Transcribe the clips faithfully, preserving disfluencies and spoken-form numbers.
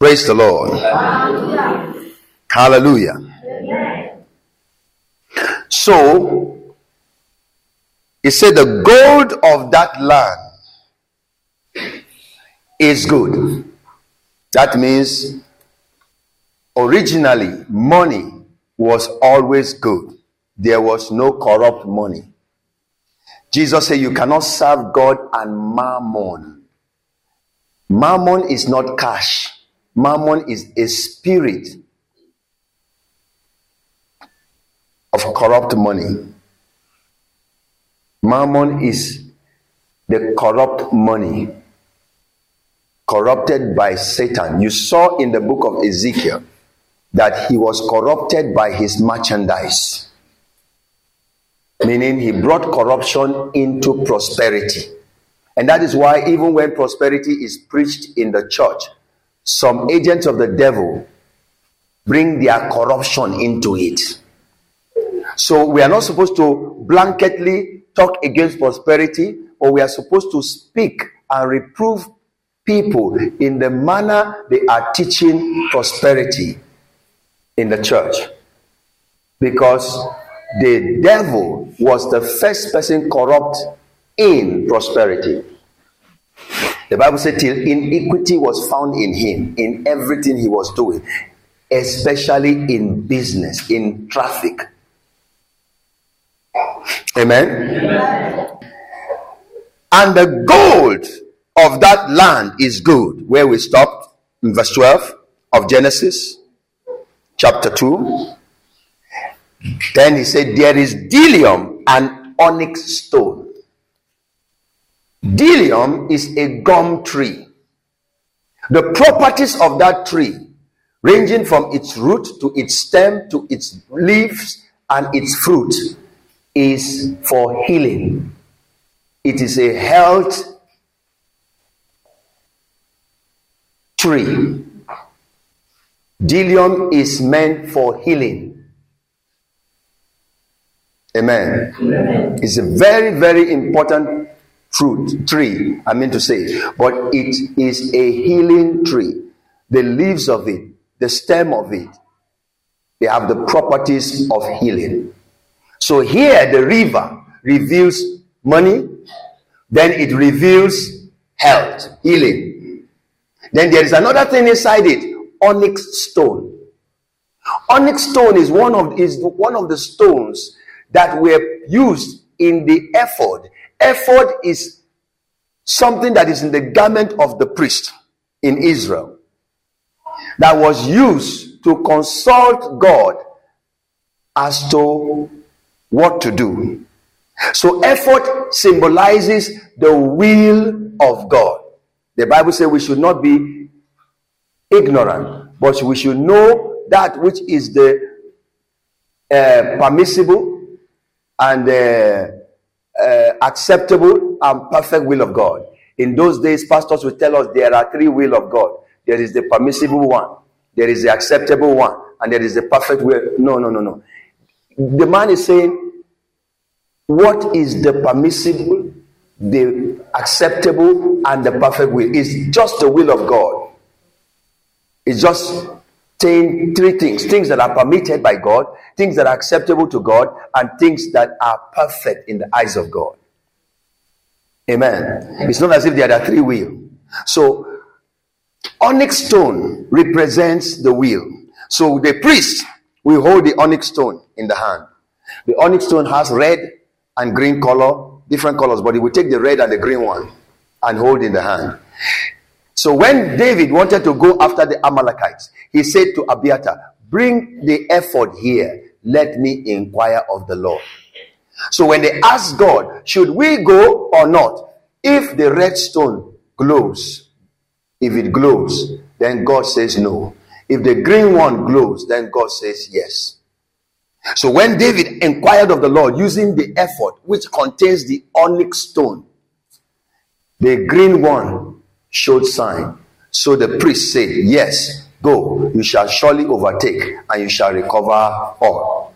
Praise the Lord. Hallelujah. Hallelujah. Amen. So, he said the gold of that land is good. That means originally money was always good. There was no corrupt money. Jesus said you cannot serve God and mammon. Mammon is not cash. Mammon is a spirit of corrupt money. Mammon is the corrupt money, corrupted by Satan. You saw in the book of Ezekiel that he was corrupted by his merchandise, meaning he brought corruption into prosperity. And that is why even when prosperity is preached in the church, some agents of the devil bring their corruption into it. So we are not supposed to blanketly talk against prosperity, or we are supposed to speak and reprove people in the manner they are teaching prosperity in the church. Because the devil was the first person corrupt in prosperity. The Bible said till iniquity was found in him, in everything he was doing, especially in business, in traffic. Amen? Amen. And the gold of that land is good. Where we stopped in verse twelve of Genesis chapter two. Then he said there is bdellium and onyx stone. Bdellium is a gum tree. The properties of that tree, ranging from its root to its stem to its leaves and its fruit, is for healing. It is a health tree. Bdellium is meant for healing. Amen. Amen. It's a very, very important fruit tree, I mean to say, but it is a healing tree. The leaves of it, the stem of it, they have the properties of healing. So here the river reveals money, then it reveals health, healing. Then there is another thing inside it, onyx stone. Onyx stone is one of is one of the stones that were used in the ephod. Ephod is something that is in the garment of the priest in Israel, that was used to consult God as to what to do. So ephod symbolizes the will of God. The Bible says we should not be ignorant, but we should know that which is the uh, permissible and uh, uh, acceptable and perfect will of God. In those days, pastors will tell us there are three will of God. There is the permissible one, there is the acceptable one, and there is the perfect will. No, no, no, no. The man is saying, what is the permissible, the acceptable, and the perfect will? It's just the will of God. It's just saying three things. Things that are permitted by God, things that are acceptable to God, and things that are perfect in the eyes of God. Amen. It's not as if there are three will. So, onyx stone represents the will. So, the priest will hold the onyx stone in the hand. The onyx stone has red and green color, different colors, but he will take the red and the green one and hold in the hand. So when David wanted to go after the Amalekites, he said to Abiathar, bring the ephod here, let me inquire of the Lord. So when they asked God, should we go or not? If the red stone glows, if it glows, then God says no. If the green one glows, then God says yes. So when David inquired of the Lord using the ephod, which contains the onyx stone, the green one showed sign. So the priest said, yes, go, you shall surely overtake and you shall recover all.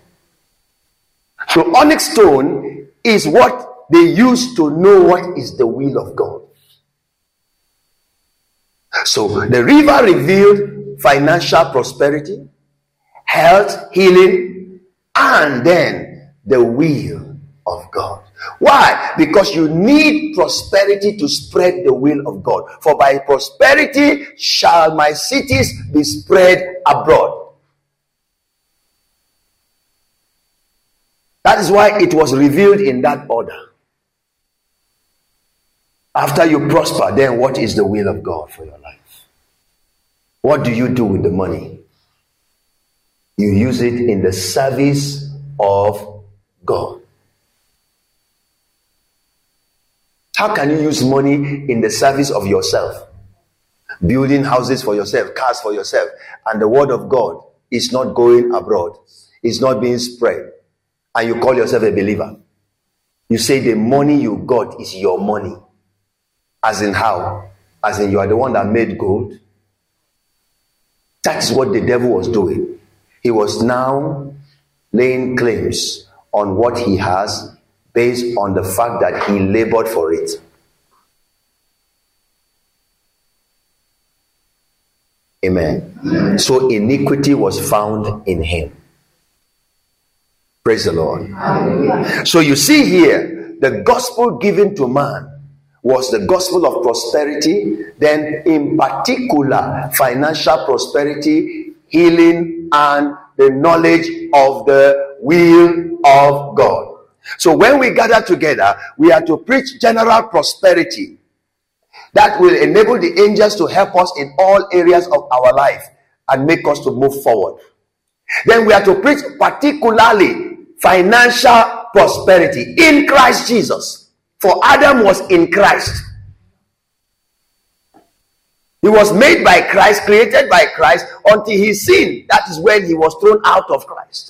So onyx stone is what they use to know what is the will of God. So the river revealed financial prosperity, health, healing, and then the will of God. Why? Because you need prosperity to spread the will of God. For by prosperity shall my cities be spread abroad. That is why it was revealed in that order. After you prosper, then what is the will of God for your life? What do you do with the money? You use it in the service of God. How can you use money in the service of yourself? Building houses for yourself, cars for yourself, and the word of God is not going abroad. It's not being spread. And you call yourself a believer. You say the money you got is your money. As in how? As in you are the one that made gold. That's what the devil was doing. He was now laying claims on what he has based on the fact that he labored for it. Amen. Amen. So iniquity was found in him. Praise the Lord. Amen. So you see here, the gospel given to man was the gospel of prosperity, then in particular financial prosperity, healing, and the knowledge of the will of God. So when we gather together, we are to preach general prosperity that will enable the angels to help us in all areas of our life and make us to move forward. Then we are to preach particularly financial prosperity in Christ Jesus. For Adam was in Christ. He was made by Christ, created by Christ until he sinned. That is when he was thrown out of Christ.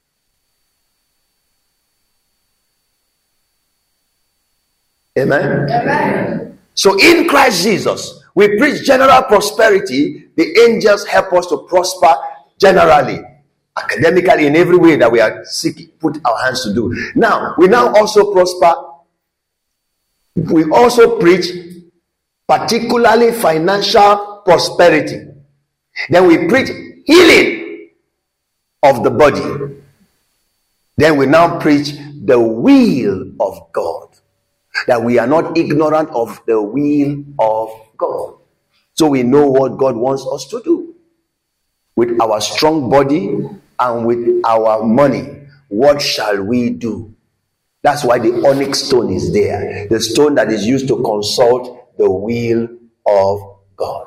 Amen? Amen. So in Christ Jesus, we preach general prosperity. The angels help us to prosper generally, academically, in every way that we are seeking, put our hands to do. Now, we now also prosper. We also preach particularly financial prosperity. Then we preach healing of the body. Then we now preach the will of God. That we are not ignorant of the will of God. So we know what God wants us to do. With our strong body and with our money, what shall we do? That's why the onyx stone is there. The stone that is used to consult the will of God.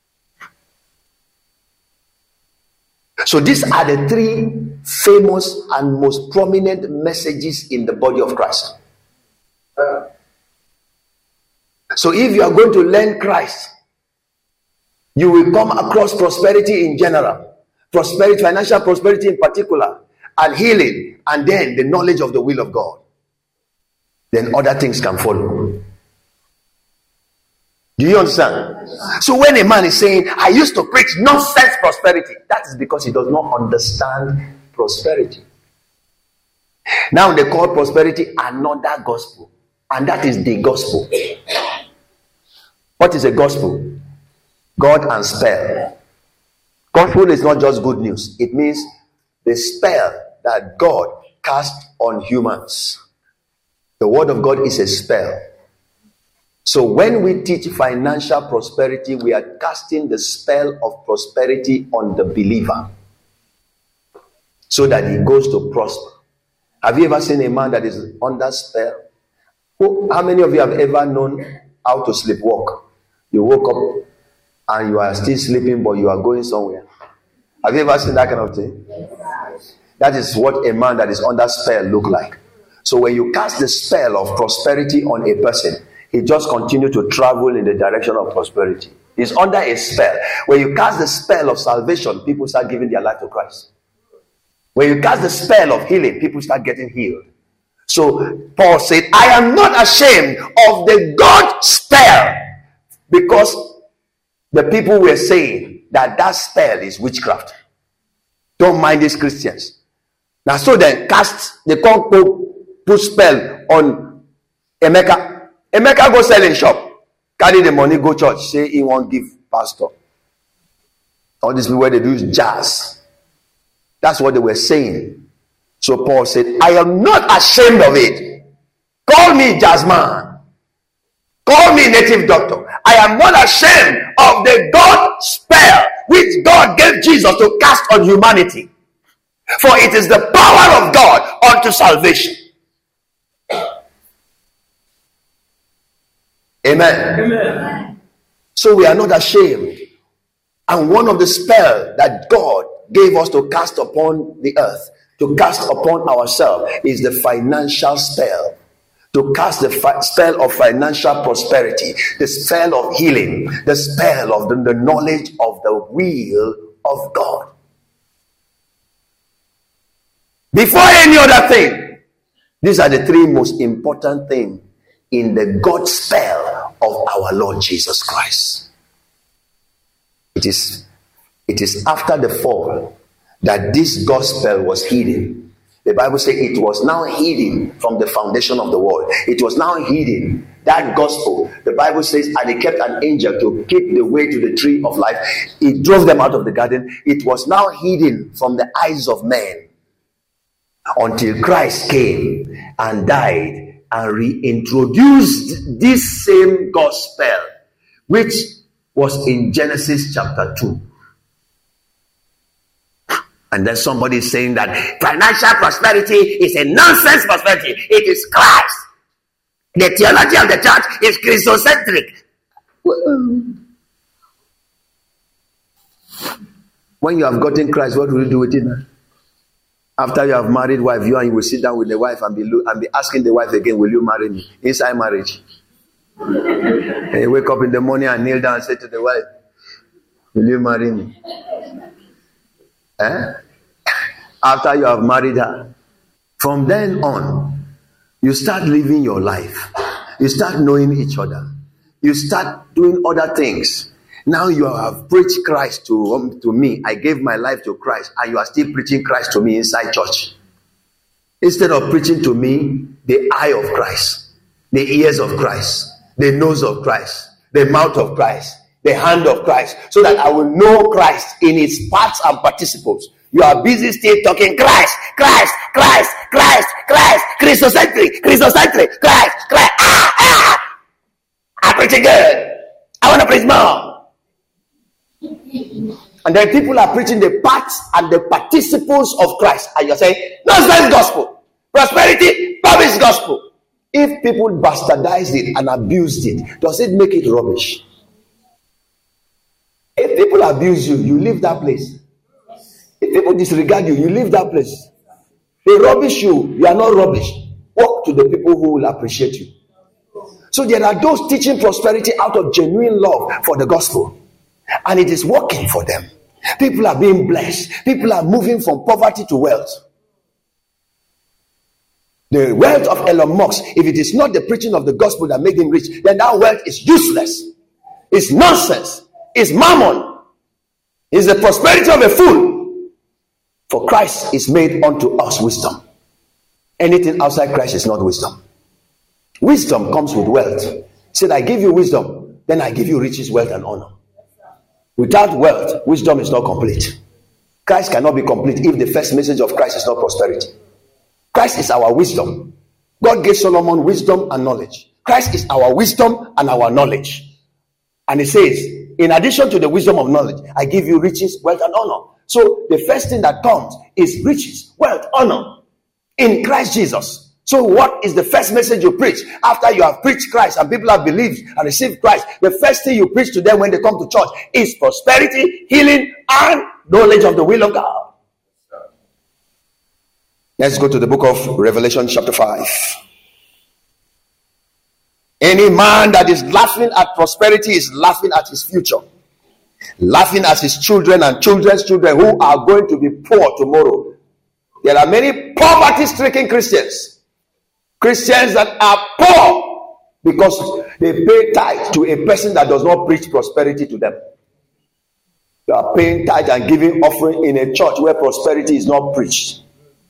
So these are the three famous and most prominent messages in the body of Christ. So if you are going to learn Christ, you will come across prosperity in general, prosperity, financial prosperity in particular, and healing, and then the knowledge of the will of God. Then other things can follow. Do you understand? So when a man is saying, I used to preach nonsense prosperity, that is because he does not understand prosperity. Now they call prosperity another gospel, and that is the gospel. What is a gospel? God and spell. Gospel is not just good news. It means the spell that God cast on humans. The word of God is a spell. So when we teach financial prosperity, we are casting the spell of prosperity on the believer so that he goes to prosper. Have you ever seen a man that is under spell? Who, how many of you have ever known how to sleepwalk? You woke up and you are still sleeping, but you are going somewhere. Have you ever seen that kind of thing? That is what a man that is under spell look like. So when you cast the spell of prosperity on a person, he just continues to travel in the direction of prosperity. He's under a spell. When you cast the spell of salvation, people start giving their life to Christ. When you cast the spell of healing, people start getting healed. So Paul said, I am not ashamed of the God spell, because the people were saying that that spell is witchcraft. Don't mind these Christians. Now so then cast, they can't put spell on Emeka. Emeka go sell in shop, carry the money, go church, say he won't give pastor. All these people where they do jazz. That's what they were saying. So Paul said, I am not ashamed of it. Call me jazz man. Call me native doctor. I am not ashamed of the God spell which God gave Jesus to cast on humanity. For it is the power of God unto salvation. Amen. Amen. So we are not ashamed. And one of the spells that God gave us to cast upon the earth, to cast upon ourselves, is the financial spell. To cast the fi- spell of financial prosperity, the spell of healing, the spell of the, the knowledge of the will of God. Before any other thing, these are the three most important things in the God spell of our Lord Jesus Christ. It is, it is after the fall that this gospel was hidden. The Bible says it was now hidden from the foundation of the world. It was now hidden. That gospel, the Bible says, and he kept an angel to keep the way to the tree of life. He drove them out of the garden. It was now hidden from the eyes of men until Christ came and died and reintroduced this same gospel, which was in Genesis chapter two. And then somebody is saying that financial prosperity is a nonsense prosperity. It is Christ. The theology of the church is Christocentric. When you have gotten Christ, what will you do with it? After you have married wife, you and you will sit down with the wife and be and be asking the wife again, will you marry me? Inside marriage. And you wake up in the morning and kneel down and say to the wife, will you marry me? Eh? After you have married her, from then on, you start living your life. You start knowing each other. You start doing other things. Now you have preached Christ to, um, to me. I gave my life to Christ, and you are still preaching Christ to me inside church. Instead of preaching to me the eye of Christ, the ears of Christ, the nose of Christ, the mouth of Christ, the hand of Christ, so that I will know Christ in its parts and participles. You are busy still talking Christ, Christ, Christ, Christ, Christ, Christocentric, Christocentric, Christ, Christ. Ah, ah! I'm preaching good. I want to preach more. And then people are preaching the parts and the participles of Christ, and you're saying nonsense gospel, prosperity, rubbish gospel. If people bastardized it and abused it, does it make it rubbish? If people abuse you, you leave that place. If people disregard you, you leave that place. They rubbish you, you are not rubbish. Walk to the people who will appreciate you. So there are those teaching prosperity out of genuine love for the gospel. And it is working for them. People are being blessed. People are moving from poverty to wealth. The wealth of Elon Musk, if it is not the preaching of the gospel that made him rich, then that wealth is useless. It's nonsense. It's mammon. It's the prosperity of a fool. For Christ is made unto us wisdom. Anything outside Christ is not wisdom. Wisdom comes with wealth. He said, I give you wisdom, then I give you riches, wealth, and honor. Without wealth, wisdom is not complete. Christ cannot be complete if the first message of Christ is not prosperity. Christ is our wisdom. God gave Solomon wisdom and knowledge. Christ is our wisdom and our knowledge. And he says, in addition to the wisdom of knowledge, I give you riches, wealth, and honor. So the first thing that comes is riches, wealth, honor in Christ Jesus. So what is the first message you preach after you have preached Christ and people have believed and received Christ? The first thing you preach to them when they come to church is prosperity, healing, and knowledge of the will of God. Let's go to the book of Revelation chapter five. Any man that is laughing at prosperity is laughing at his future. Laughing at his children and children's children who are going to be poor tomorrow. There are many poverty-stricken Christians. Christians that are poor because they pay tithe to a person that does not preach prosperity to them. They are paying tithe and giving offering in a church where prosperity is not preached.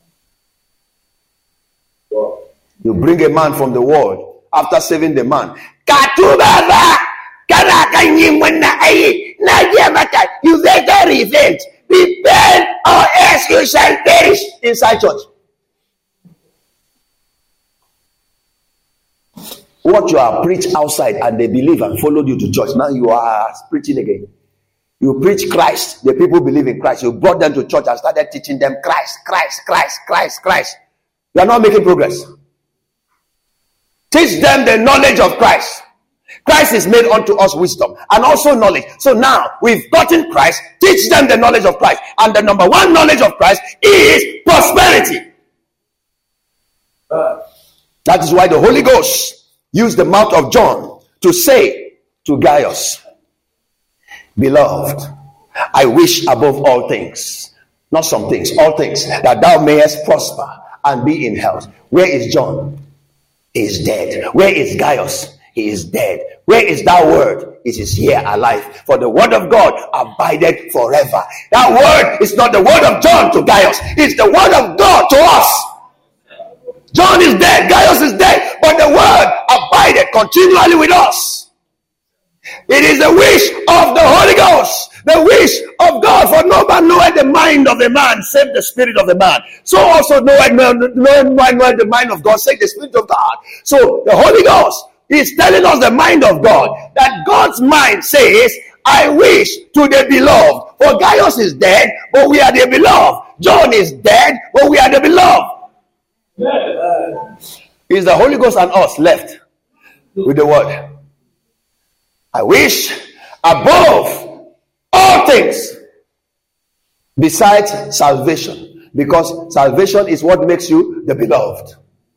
You bring a man from the world after saving the man. You very repent. Repent or else you shall perish inside church. What you are preached outside and they believe and followed you to church. Now you are preaching again. You preach Christ. The people believe in Christ. You brought them to church and started teaching them Christ, Christ, Christ, Christ, Christ. You are not making progress. Teach them the knowledge of Christ. Christ is made unto us wisdom and also knowledge. So now we've gotten Christ. Teach them the knowledge of Christ. And the number one knowledge of Christ is prosperity. Uh, that is why the Holy Ghost used the mouth of John to say to Gaius, beloved, I wish above all things, not some things, all things, that thou mayest prosper and be in health. Where is John? He is dead. Where is Gaius? He is dead. Where is that word? It is here alive. For the word of God abideth forever. That word is not the word of John to Gaius. It's the word of God to us. John is dead. Gaius is dead. But the word abideth continually with us. It is the wish of the Holy Ghost, the wish of God. For no man knoweth the mind of the man, save the spirit of the man. So also knoweth no man knoweth the mind of God, save the spirit of God. So the Holy Ghost is telling us the mind of God. That God's mind says, I wish to the beloved. For Gaius is dead, but we are the beloved. John is dead, but we are the beloved. Is the Holy Ghost and us left with the word. I wish above all things besides salvation, because salvation is what makes you the beloved,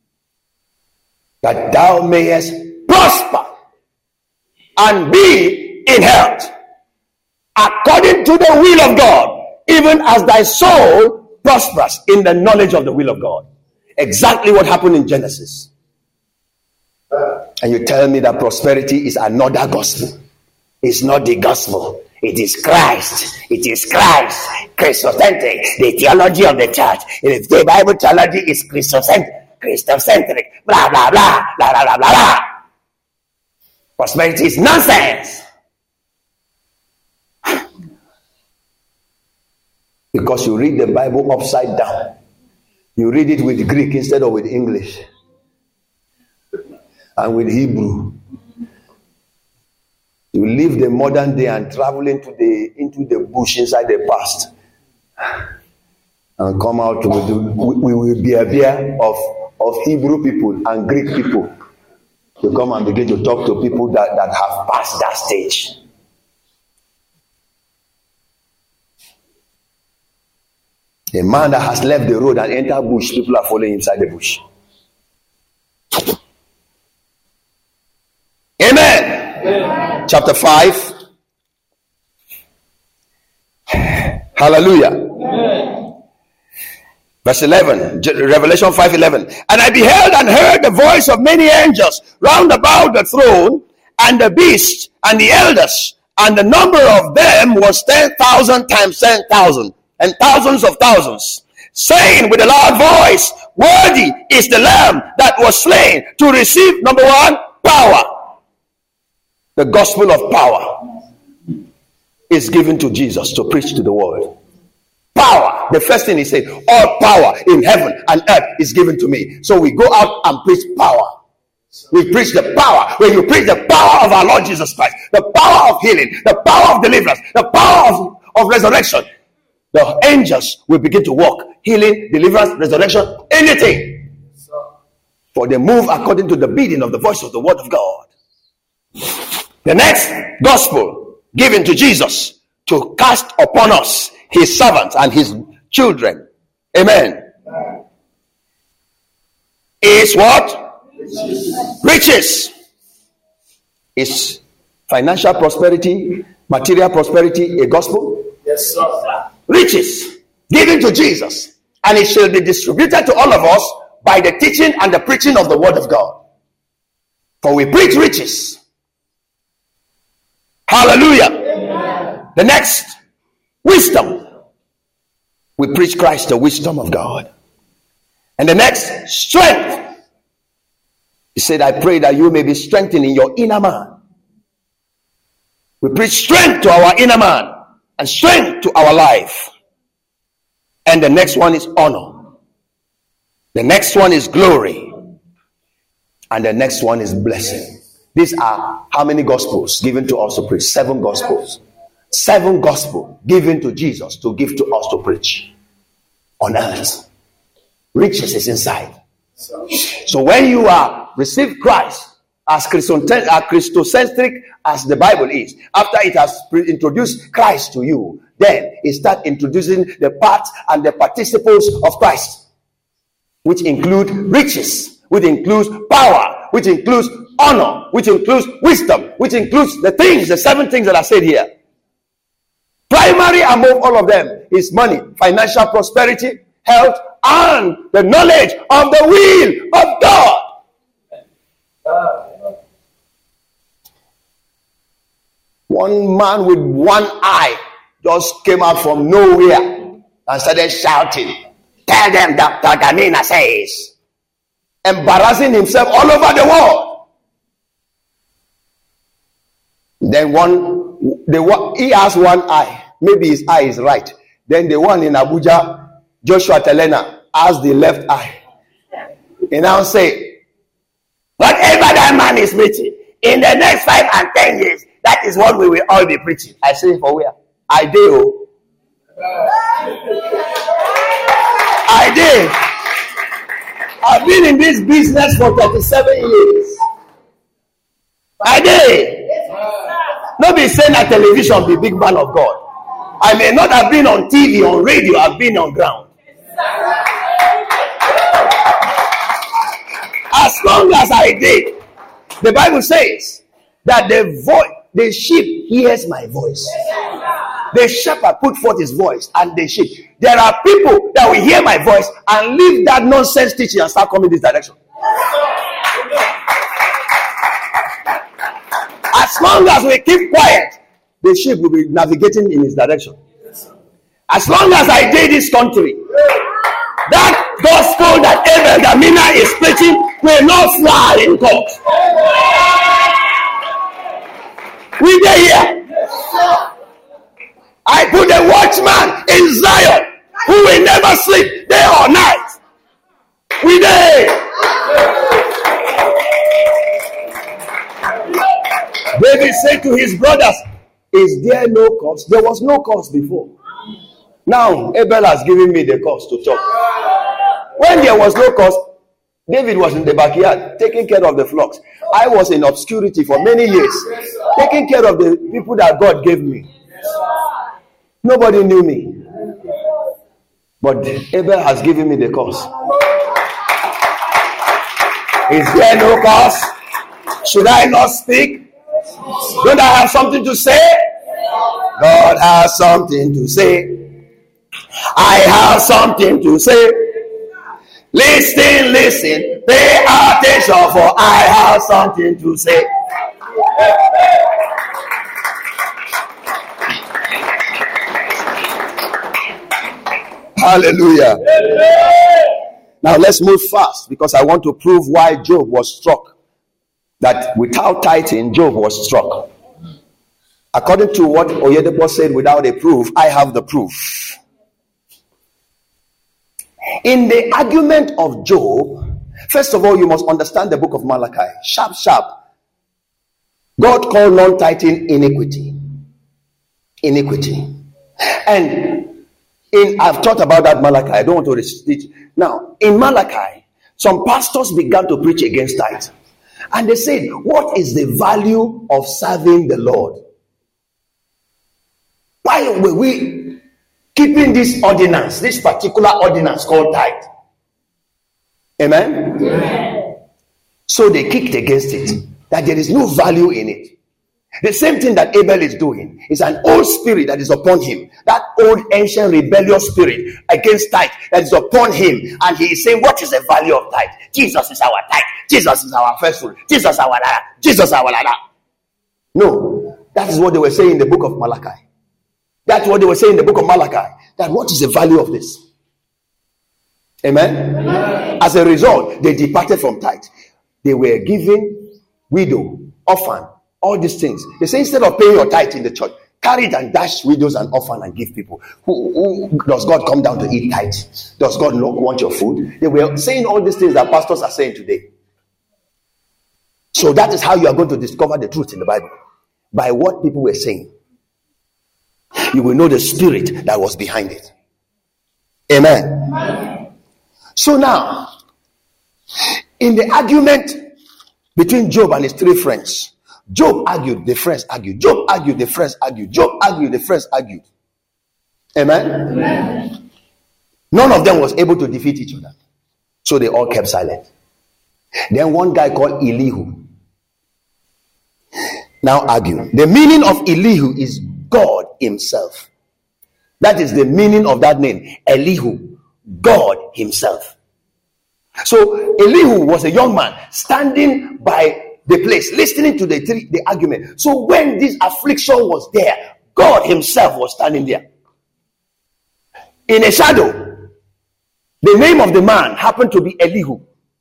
that thou mayest prosper and be in health according to the will of God, even as thy soul prospers in the knowledge of the will of God. Exactly what happened in Genesis. And you tell me that prosperity is another gospel. It's not the gospel. It is Christ. It is Christ. Christocentric. The theology of the church. If the Bible theology is Christocentric, Christocentric, blah, blah, blah, blah, blah, blah, blah. Prosperity is nonsense. Because you read the Bible upside down. You read it with Greek instead of with English. And with Hebrew. You leave the modern day and travel into the into the bush inside the past. And come out with the, we will be a beer of, of Hebrew people and Greek people. You come and begin to talk to people that, that have passed that stage. A man that has left the road and entered bush, people are following inside the bush. Amen. Amen. Chapter five. Hallelujah. Amen. Verse eleven. Revelation five eleven. And I beheld and heard the voice of many angels round about the throne, and the beast, and the elders, and the number of them was ten thousand times ten thousand, and thousands of thousands, saying with a loud voice, worthy is the Lamb that was slain to receive, number one, power. The gospel of power is given to Jesus to preach to the world. Power. The first thing he said, all power in heaven and earth is given to me. So we go out and preach power. We preach the power. When you preach the power of our Lord Jesus Christ, the power of healing, the power of deliverance, the power of, of resurrection, the angels will begin to walk. Healing, deliverance, resurrection, anything. For they move according to the beating of the voice of the word of God. The next gospel given to Jesus to cast upon us, his servants and his children, amen, is what? Riches. Riches. Is financial prosperity, material prosperity a gospel? Yes, sir. Riches given to Jesus, and it shall be distributed to all of us by the teaching and the preaching of the word of God. For we preach riches. Hallelujah. Amen. The next, wisdom. We preach Christ, the wisdom of God. And the next, strength. He said, I pray that you may be strengthened in your inner man. We preach strength to our inner man. and strength to our life. And the next one is honor. The next one is glory. And the next one is blessing. These are how many gospels given to us to preach? Seven gospels. Seven gospels given to Jesus to give to us to preach on earth. Riches is inside. So when you are receive Christ as Christocentric as the Bible is, after it has introduced Christ to you, then it starts introducing the parts and the participles of Christ, which include riches, which includes power, which includes honor, which includes wisdom, which includes the things, the seven things that are said here. Primary among all of them is money, financial prosperity, health, and the knowledge of the will of God. One man with one eye just came out from nowhere and started shouting, "Tell them Doctor Gamina says," embarrassing himself all over the world. Then one, the one, he has one eye. Maybe his eye is right. Then the one in Abuja, Joshua Telena, has the left eye. He now say, "Whatever that man is preaching, in the next five and ten years, that is what we will all be preaching." I say, for where? I do. I did. I've been in this business for thirty-seven years. I did. Not be saying that television be big man of God. I may not have been on T V, on radio, I've been on ground. As long as I did, the Bible says that the voice, the sheep hears my voice. The shepherd put forth his voice, and the sheep. There are people that will hear my voice and leave that nonsense teaching and start coming this direction. As long as we keep quiet, the sheep will be navigating in his direction. As long as I did this country, that gospel that Abel Gamina is preaching will not fly in court. We get here. I put a watchman in Zion who will never sleep day or night. We there. David said to his brothers, "Is there no cause?" There was no cause before. Now Abel has given me the cause to talk. When there was no cause, David was in the backyard taking care of the flocks. I was in obscurity for many years, taking care of the people that God gave me. Nobody knew me. But Abel has given me the cause. Is there no cause? Should I not speak? Don't I have something to say? God has something to say. I have something to say. Listen, listen, pay attention, for I have something to say. Hallelujah. Now let's move fast, because I want to prove why Job was struck. That without tithing, Job was struck. According to what Oyedepo said, without a proof, I have the proof. In the argument of Job, first of all, you must understand the book of Malachi. Sharp, sharp. God called non-tithing iniquity. Iniquity. And in I've talked about that Malachi. I don't want to repeat. Now, in Malachi, some pastors began to preach against tithe. And they said, what is the value of serving the Lord? Why were we keeping this ordinance, this particular ordinance called tithe? Amen? Amen? So they kicked against it, that there is no value in it. The same thing that Abel is doing is an old spirit that is upon him. That old ancient rebellious spirit against tithe that is upon him. And he is saying, what is the value of tithe? Jesus is our tithe. Jesus is our first fruit. Jesus is our lada. Jesus is our lada. No, that is what they were saying in the book of Malachi. That's what they were saying in the book of Malachi. That what is the value of this? Amen? Amen. As a result, they departed from tithe. They were giving widow, orphan, all these things. They say instead of paying your tithe in the church, Carry it and dash widows and orphans and give people. Who, who does God come down to eat tithes? Does God not want your food? They were saying all these things that pastors are saying today. So that is how you are going to discover the truth in the Bible. By what people were saying. You will know the spirit that was behind it. Amen. Amen. So now, in the argument between Job and his three friends, Job argued, the friends argued. Job argued, the friends argued. Job argued, the friends argued. Amen? Amen. None of them was able to defeat each other. So they all kept silent. Then one guy called Elihu now argued. The meaning of Elihu is God himself. That is the meaning of that name. Elihu, God himself. So Elihu was a young man standing by the place, listening to the, three, the argument. So when this affliction was there, God himself was standing there. In a shadow, the name of the man happened to be Elihu.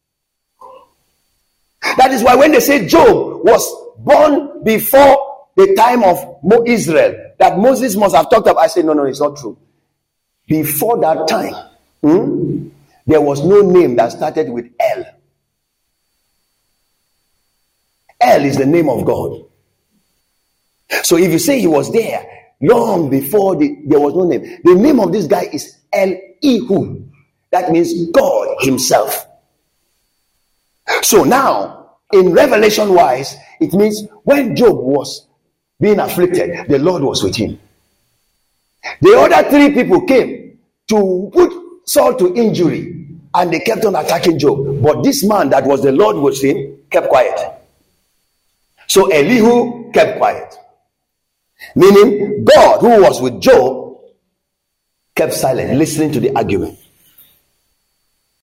That is why when they say Job was born before the time of Israel, that Moses must have talked about, I say, no, no, it's not true. Before that time, hmm, there was no name that started with El. El is the name of God. So if you say he was there long before the, there was no name, the name of this guy is Elihu. That means God himself. So now, in Revelation wise, it means when Job was being afflicted, the Lord was with him. The other three people came to put Saul to injury, and they kept on attacking Job. But this man that was the Lord with him kept quiet. So Elihu kept quiet. Meaning God, who was with Job, kept silent, listening to the argument.